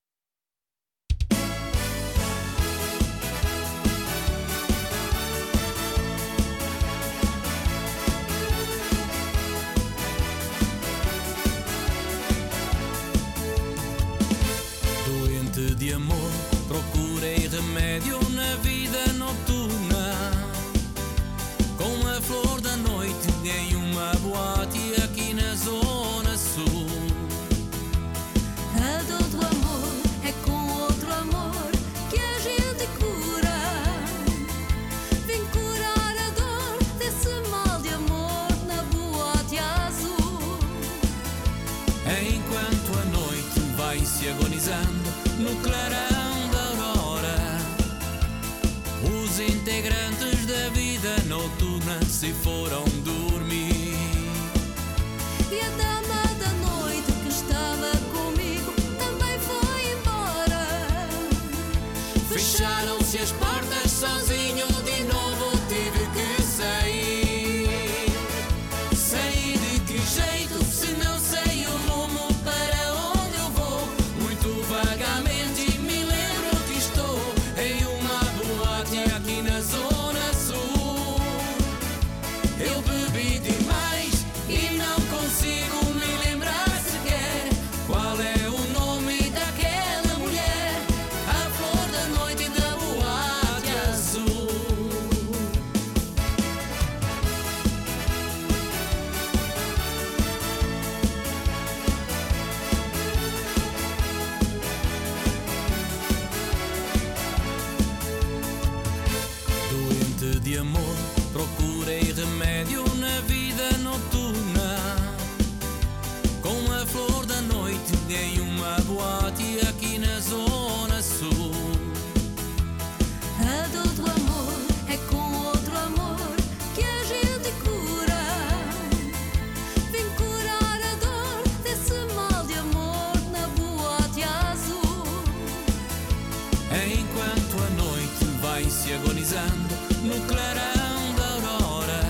De amor, procurei remédio na vida noturna, com a flor da noite em uma boate aqui na zona sul. A dor do amor é com outro amor que a gente cura. Vem curar a dor desse mal de amor na boate azul. Enquanto a noite vai se agonizando no clarão da aurora, os integrantes da vida noturna se foram dormir. E a dama da noite que estava comigo também foi embora. Fecharam-se as portas, sozinho de novo tive que sair. Saí de que jeito, se não sei o rumo para onde eu vou? Muito vagamente de amor, procurei remédio na vida noturna, com a flor da noite em uma boate aqui na zona sul. A dor do amor é com outro amor que a gente cura. Vem curar a dor desse mal de amor na boate azul. Enquanto a noite vai se agonizando no clarão da aurora,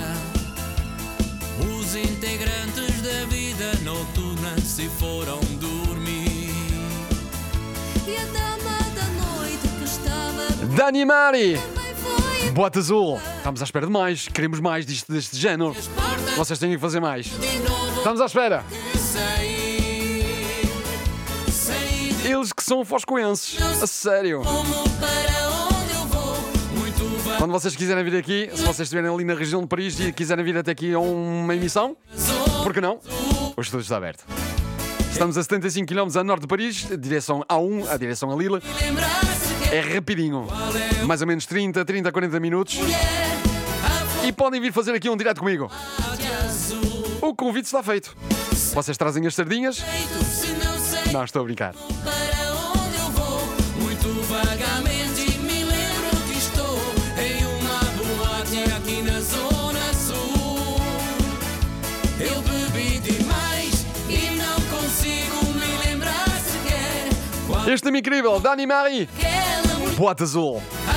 os integrantes da vida noturna se foram dormir. E a dama da noite que estava Dani Mari, Boate Azul. Estamos à espera de mais, queremos mais disto, deste género. Vocês têm que fazer mais. Estamos à espera. Eles que são foscoenses, a sério. Quando vocês quiserem vir aqui, se vocês estiverem ali na região de Paris e quiserem vir até aqui a uma emissão, por que não? O estúdio está aberto. Estamos a setenta e cinco quilómetros a norte de Paris, direção A um, a direção a Lille. É rapidinho, mais ou menos trinta, trinta, quarenta minutos. E podem vir fazer aqui um direto comigo. O convite está feito. Vocês trazem as sardinhas? Não, estou a brincar. Este é incrível, Dani Mari, Boate Azul.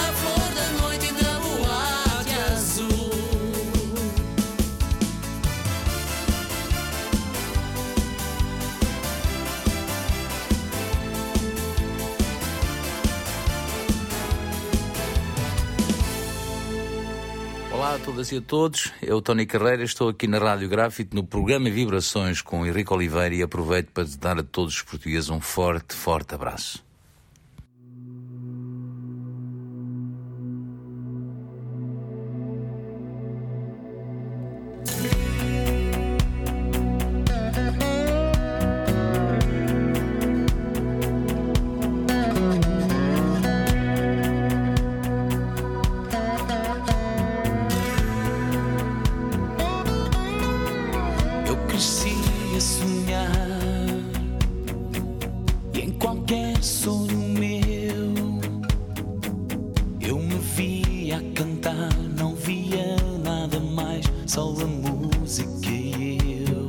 Olá a todas e a todos, eu Tony Carreira, estou aqui na Rádio Grafite no programa Vibrações com Henrique Oliveira e aproveito para dar a todos os portugueses um forte, forte abraço. cresci a sonhar, e em qualquer sonho meu eu me via a cantar, não via nada mais, só a música e eu.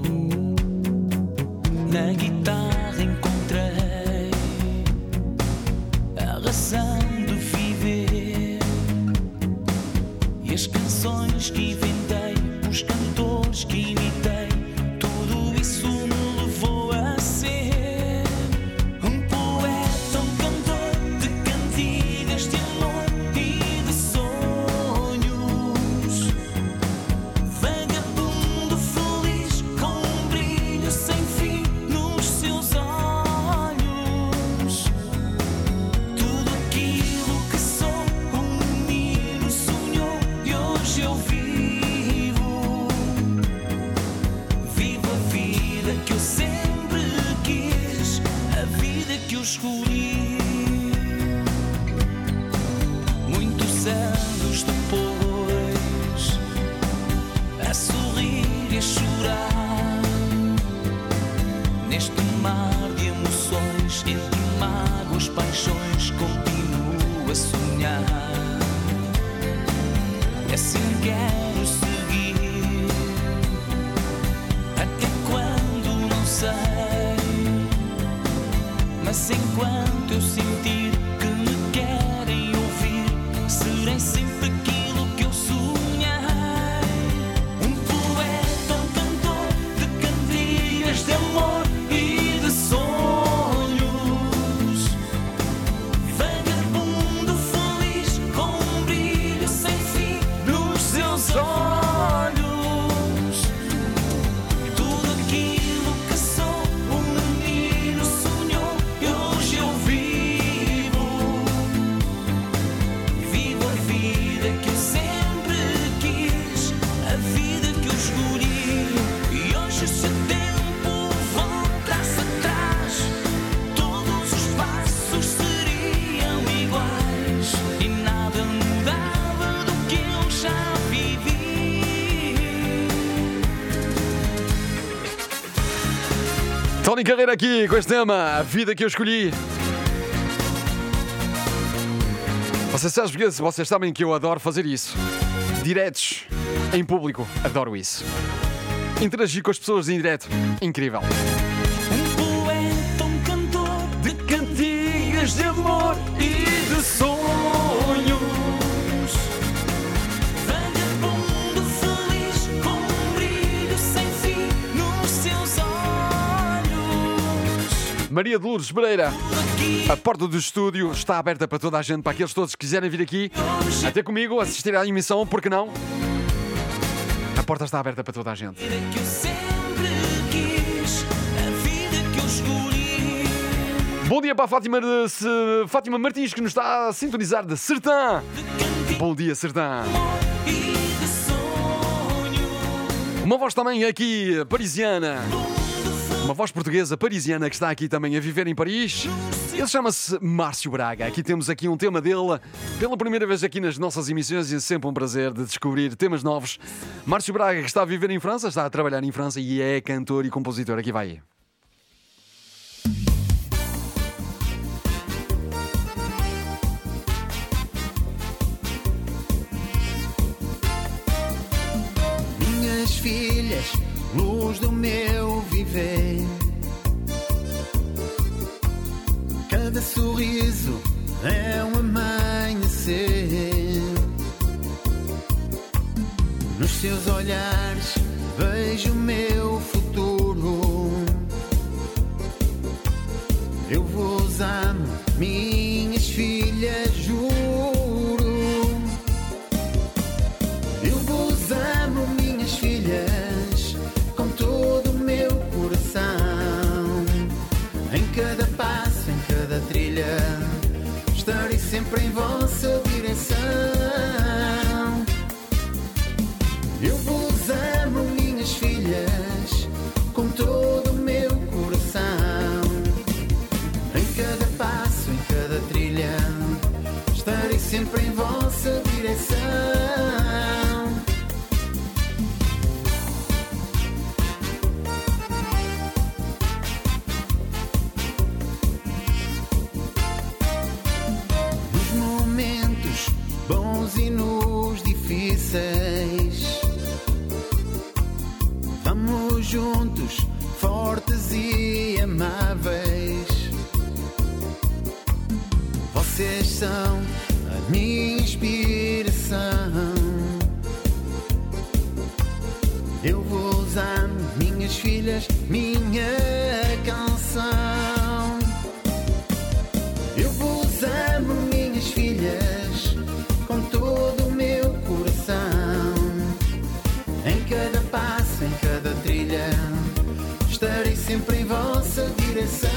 Na guitarra encontrei a razão de viver, e as canções que inventei, os cantores que imitei, tudo isso me levou a ser um poeta, um cantor de cantigas de amor e de sonhos, vagabundo feliz com um brilho sem fim nos seus olhos. Tudo aquilo que sou, um menino sonhou e hoje eu vivo. Vivo a vida que eu sempre quis, a vida que eu escolhi. Muitos anos depois, a sorrir e a chorar, neste mar de emoções, entre mágoas, paixões, continuo a sonhar. E assim quero seguir, até quando não sei, mas enquanto eu sentir que me querem ouvir, serei sempre aquilo que eu sonhei. Um poeta, um cantor de cantigas de amor e de sonhos, vagabundo feliz com um brilho sem fim nos seus olhos. Tudo aquilo que sou, um menino sonhou e hoje eu vivo. Vivo a vida que eu sempre quis, a vida que eu escolhi. E hoje, se o tempo voltasse atrás, todos os passos seriam iguais e nada mudava do que eu já vivi. Tony Carreira aqui com este tema, a vida que eu escolhi. Vocês sabem, vocês sabem que eu adoro fazer isso. Diretos, em público, adoro isso. Interagir com as pessoas em direto, incrível. Poeta, um cantor de cantigas de amor e de sonhos, vagabundo feliz com um brilho sem fim nos seus olhos. Maria de Lourdes Pereira, a porta do estúdio está aberta para toda a gente, para aqueles todos que quiserem vir aqui, até comigo, assistir à emissão, porque não? A porta está aberta para toda a gente. Que eu sempre quis, a vida que eu escolhi. Bom dia para a Fátima, de, se, Fátima Martins, que nos está a sintonizar de Sertã. Bom dia, Sertã. Uma voz também aqui, parisiana. Uma voz portuguesa parisiana que está aqui também a viver em Paris. Ele chama-se Márcio Braga. Aqui temos aqui um tema dele, pela primeira vez aqui nas nossas emissões, e é sempre um prazer de descobrir temas novos. Márcio Braga, que está a viver em França, está a trabalhar em França e é cantor e compositor. Aqui vai. Minhas filhas, luz do meu viver, cada sorriso é um amanhecer. Nos seus olhares vejo o meu futuro. Eu vos amo, minhas filhas, juro. Eu vos amo, minhas filhas, com todo o meu coração. Em cada passo, em cada trilha, estarei sempre em vossa direção. Eu vos amo, minhas filhas, fortes e amáveis. Vocês são a minha inspiração. Eu vos amo, minhas filhas, minha canção. Eu vos amo, minhas filhas, com todo o meu coração. Em cada passo, em cada trilha, estarei sempre em vossa direção.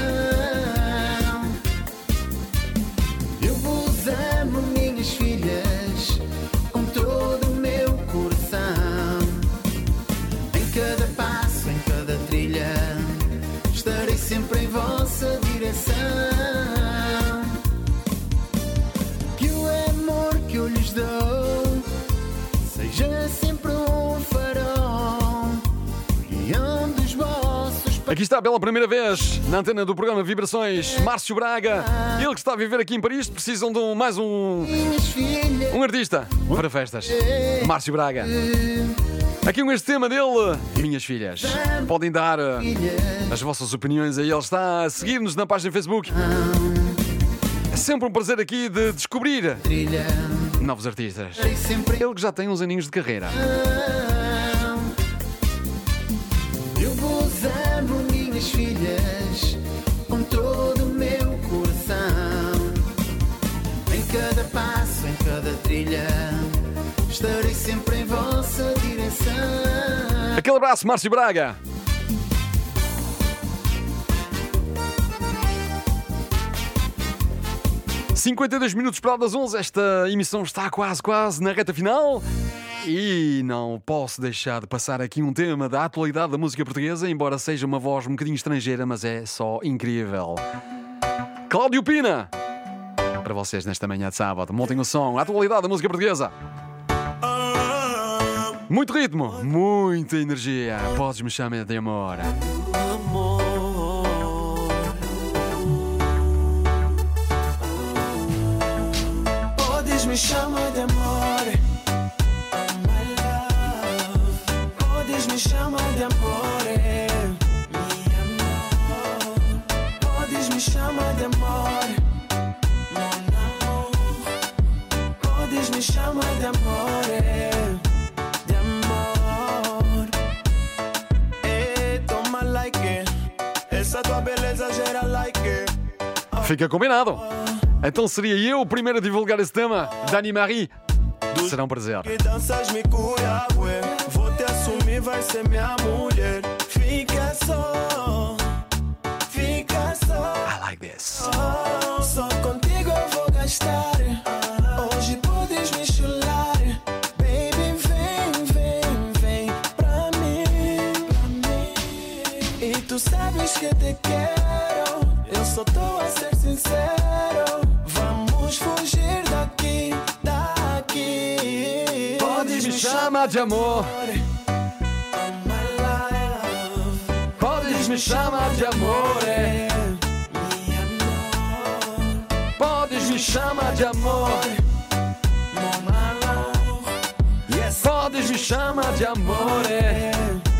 Eu vos amo, minhas filhas, com todo o meu coração. Em cada passo, em cada trilha, estarei sempre em vossa direção. Que o amor que eu lhes dou seja sempre um farol, guiando os vossos. Aqui está pela primeira vez na antena do programa Vibrações, Márcio Braga. Ele que está a viver aqui em Paris, precisam de um, mais um, um artista para festas. Márcio Braga. Aqui um este tema dele, Minhas Filhas. Podem dar uh, as vossas opiniões aí. Ele está a seguir-nos na página Facebook. É sempre um prazer aqui de descobrir novos artistas. Ele que já tem uns aninhos de carreira. Eu vos amo, minhas filhas, com todo o meu coração. Em cada passo, em cada trilha, estarei sempre em vossa direção. Aquele abraço, Márcio Braga. cinquenta e dois minutos para das onze. Esta emissão está quase, quase na reta final. E não posso deixar de passar aqui um tema da atualidade da música portuguesa, embora seja uma voz um bocadinho estrangeira, mas é só incrível. Cláudio Pina, para vocês nesta manhã de sábado. Montem o som, a atualidade da música portuguesa. Muito ritmo, muita energia. Podes me chamar de amor. Podes me chamar de amor, my love. Podes me chamar de amor, mi amor. Podes me chamar de amor, mon amor. Podes me chamar de amor, de amor. Eh, toma like, essa tua beleza gera like. Fica combinado. Então seria eu o primeiro a divulgar esse tema, Dani Marie. Será um prazer. Que danças me cura, ué. Vou te assumir, vai ser minha mulher. Fica só, fica só. I like this. Oh, só contigo eu vou gastar. Hoje podes me chular. Baby, vem, vem, vem pra mim, pra mim. E tu sabes que te quero. Eu só tô a ser sincero. Vamos fugir daqui, daqui. Podes me chamar de amor. Podes me chamar de amor, é. Podes me chamar de amor. Podes me chamar de amor, é.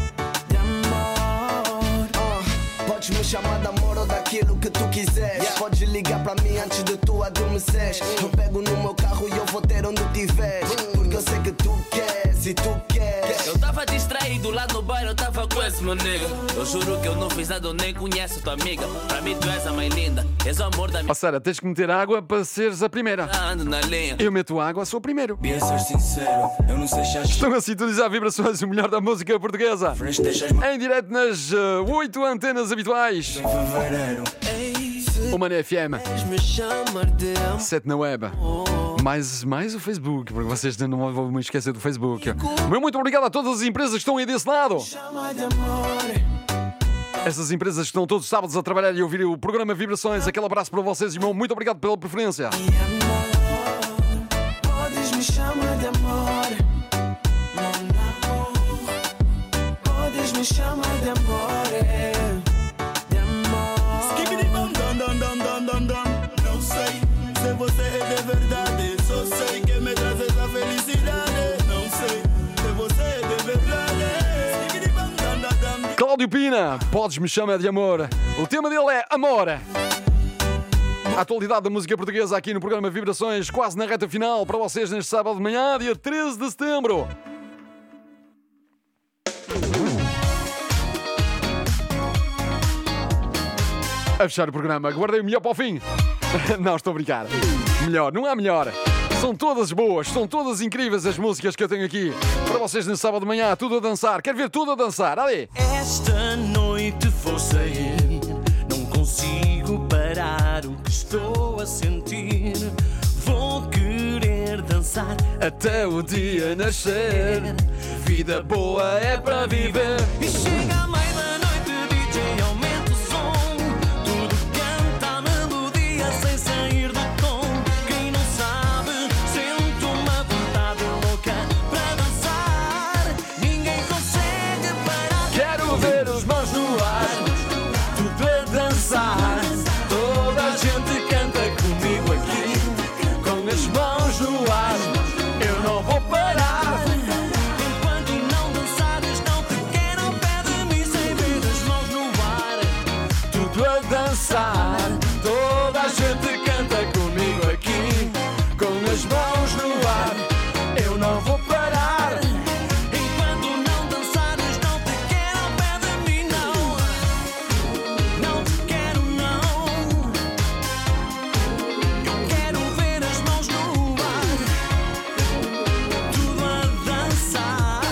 Podes me chamar de amor ou daquilo que tu quiseres. Yeah. Podes ligar pra mim antes de tu adormeceres. Eu pego no meu carro e eu vou ter onde tiveres. Porque eu sei que tu queres e tu queres. Eu tava distraído lá no bairro, eu tava com esse meu nega. Eu juro que eu não fiz nada, eu nem conheço tua amiga. Pra mim tu és a mais linda, és o amor da minha. Ó Sara, tens que meter água para seres a primeira. Ando na linha. Eu meto água, sou o primeiro. Bem ser sincero, eu não sei se acho. Estão a sintonizar Vibrações, o melhor da música portuguesa. Em direto nas oito uh, antenas habituais. Uma na F M, sete na web, mais, mais o Facebook, porque vocês não vão me esquecer do Facebook. Meu muito obrigado a todas as empresas que estão aí desse lado. Essas empresas que estão todos os sábados a trabalhar e ouvir o programa Vibrações. Aquele abraço para vocês, irmão. Muito obrigado pela preferência. Podes me chamar de amor, mon amor. Podes me chamar de amor, de amor. Skibidi bam dam dam dam dam dam dam. Não sei se você é de verdade. Só sei que me traz essa felicidade. Não sei se você é de verdade. Skibidi bam dam dam dam. Cláudio Pina, Podes Me Chamar de Amor. O tema dele é Amor. A atualidade da música portuguesa aqui no programa Vibrações, quase na reta final para vocês neste sábado de manhã, dia treze de setembro. A fechar o programa, guardei o melhor para o fim. Não, estou a brincar. Melhor, não há melhor. São todas boas, são todas incríveis as músicas que eu tenho aqui para vocês neste sábado de manhã, tudo a dançar. Quero ver tudo a dançar, ali. Esta noite vou sair, não consigo parar o que estou a sentir. Vou querer dançar até o dia nascer. Vida boa é para viver. E chega a meia da noite, D J aumenta o som. Tudo canta a melodia sem sair do tom. Quem não sabe sente uma vontade louca para dançar. Ninguém consegue parar. Quero ver os mãos no ar, tudo a dançar. Toda a gente canta comigo aqui, com as mãos no ar. Eu não vou parar. Enquanto não dançares, não te quero ao pé de mim sem ver as mãos no ar. Tudo a dançar. Toda a gente canta comigo aqui, com as mãos no ar. Eu não vou parar. Enquanto não dançares, não te quero ao pé de mim, não. Não te quero, não. Eu quero ver as mãos no ar. Tudo a dançar.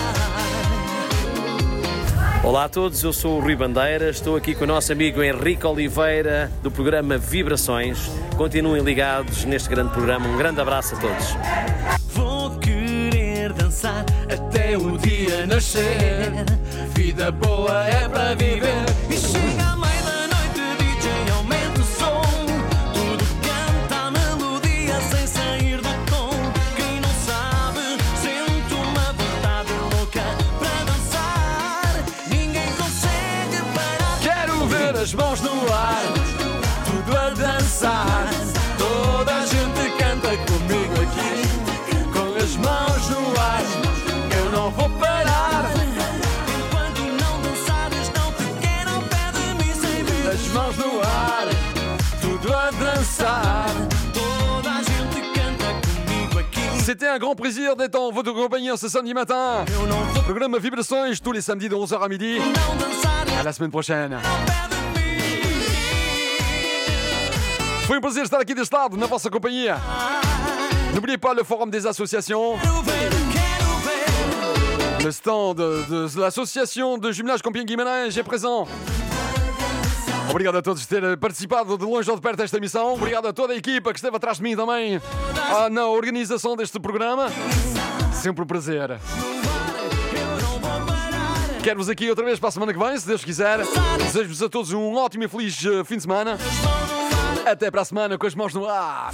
Olá a todos, eu sou o Rui Bandeira, estou aqui com o nosso amigo Henrique Oliveira do programa Vibrações. Continuem ligados neste grande programa, um grande abraço a todos. Vou querer dançar Até o dia nascer. Vida boa é para viver. e chega a meia da noite, D J aumenta o som. Tudo canta a melodia sem sair do tom. Quem não sabe sente uma vontade louca para dançar. Ninguém consegue parar. Quero ver as mãos no ar, tudo a dançar. Toda a gente canta comigo aqui, com as mãos no ar. Eu não vou parar. Enquanto não dançares, não te quero ao pé de mim sem ver As mãos no ar, tudo a dançar. toda a gente canta comigo aqui. C'était un grand plaisir d'être en votre compagnie ce samedi matin. Programme Vibrações tous les samedis de onze heures à midi. À la semaine prochaine. Foi um prazer estar aqui deste lado, na vossa companhia. N'oubliez pas le forum des associations. Le stand de, de l'association de jumelage Compiègne Guimarães est présent. Obrigado a todos por terem participado de longe ou de perto desta emissão. Obrigado a toda a equipa que esteve atrás de mim também ah, na organização deste programa. Sempre um prazer. Quero-vos aqui outra vez para a semana que vem, se Deus quiser. Desejo-vos a todos um ótimo e feliz uh, fim de semana. Até para a semana com as mãos no ar.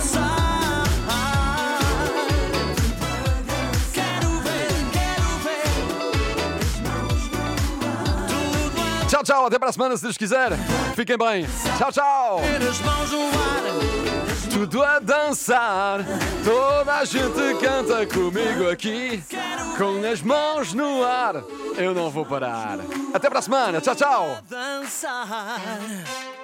Tchau, tchau. Até para a semana, se Deus quiser. Fiquem bem. Tchau, tchau. Tudo a dançar. Toda a gente canta comigo aqui, com as mãos no ar. Eu não vou parar. Até para a semana. Tchau, tchau. Dançar.